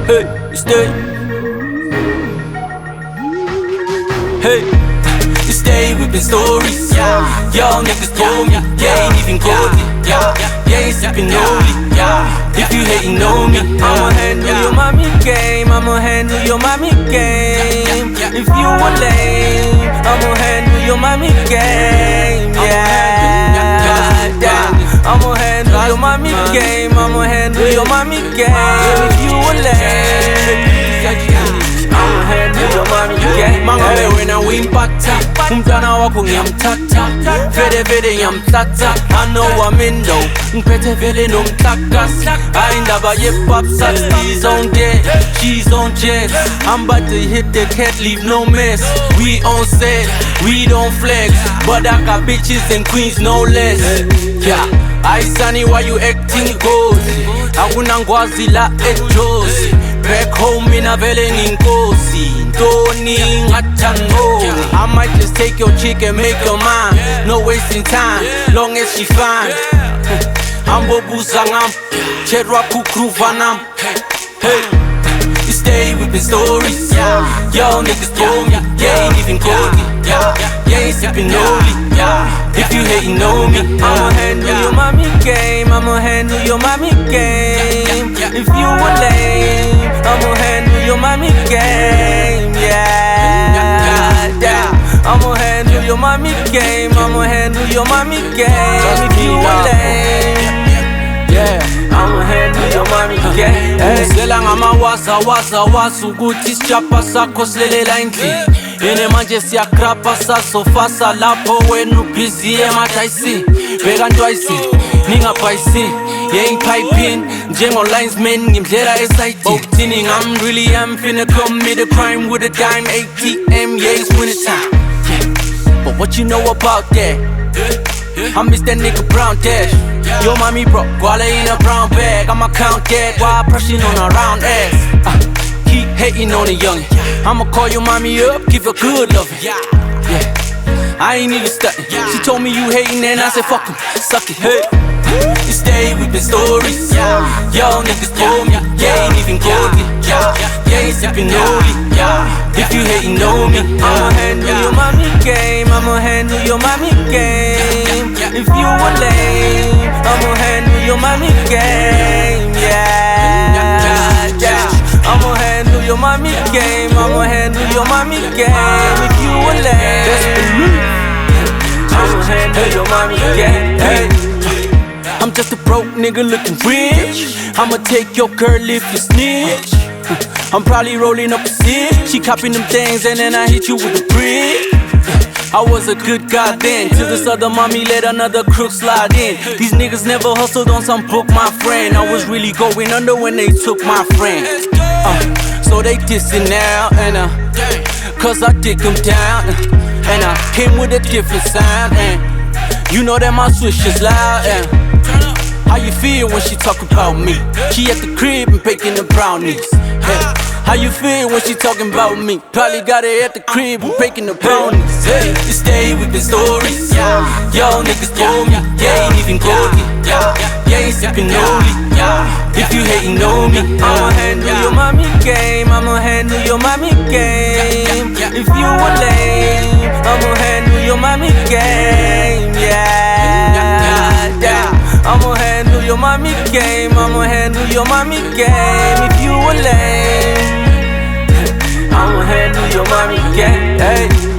Hey, stay. Hey, stay with the stories. Y'all niggas told me, ain't even golden. Ain't sippin' only. If you hating on me, I'ma handle your mommy game. I'ma handle your mommy game. If you were lame, I'ma handle your mommy game. I'ma handle your mommy game. I'ma handle your mommy game. If you were lame, I'ma handle your mommy game. Mangabe wena wimpata, umntwana wakho ngiyamthatha, vele ngiyamthatha. I know I'm in though, ngiphethe vele nomhlakasi. Ayindaba ye-popsat, she's on jet. I'm about to hit the cat, leave no mess. We on set, we don't flex, but I got bitches and queens no less. Yeah, I sunny, why you acting cozy? Akunangwazi la ejosi. Back home mina vele nginkosi, ntoni ngathangoni. I might just take your chick and make her mine. No wasting time, long as she fine. Ambobuza ngam, chedwa kukruva nam. Hey, stay with the stories. Y'all niggas told me, ain't even golden. Ain't sippin' only. If you hating on me, I'ma handle your mommy game. I'ma handle your mommy game. If you were lame, I'ma handle your mommy game. I'ma handle your mommy game. I'ma handle your mommy game. If you were lame, I'ma handle your mommy game. Ngizela ngamawasa ukuthi sichapha sakho silelela endlini. Yene manje siyakrapha sasofasa lapho wena ubhizi ematayisi. Bheka ntwayisi, ningapayisi. Ngipiping, njengo-linesman ngimdlela esayidi. Okuthini I'm finna commit a crime with a dime ATM, it's winter time. But what you know about that? I miss that nigga brown dash. Yo mommy bro, Guala in a brown bag. I'ma count that while pressing on a round ass. Keep hating on the youngin'. I'ma call your mommy up, give her good loving. I ain't even stuntin'. She told me you hating and I said fuck 'em, suck it. Hey, stay with the stories. Y'all niggas told me, ain't even golden. Ain't sippin' only. If you hating on me, I'ma handle your mommy game. I'ma handle your mommy game. If you were lame, I'ma handle your mommy game. I'ma handle your mommy game. I'ma handle your mommy game. If you were lame, I'ma handle your mommy game. Hey, I'm just a broke nigga looking rich. I'ma take your girl if you snitch. I'm probably rolling up a stick. She copping them things and then I hit you with a brick. I was a good guy then, till this other mommy let another crook slide in. These niggas never hustled on some book, my friend. I was really going under when they took my friend. So they dissing now, and cause I dig them down, and I came with a different sound, and you know that my switch is loud, and how you feel when she talk about me? She at the crib and baking the brownies. How you feel when she talking about me? Probably got her at the crib and baking the brownies. Hey, stay with the stories. Y'all niggas told me, ain't even golden. Ain't sippin' only. If you hating on me, I'ma handle your mommy game. I'ma handle your mommy game. If you were lame, I'ma handle your mommy game. I'ma handle your mommy game. I'ma handle your mommy game. If you were lame, I'ma handle your mommy game. Hey.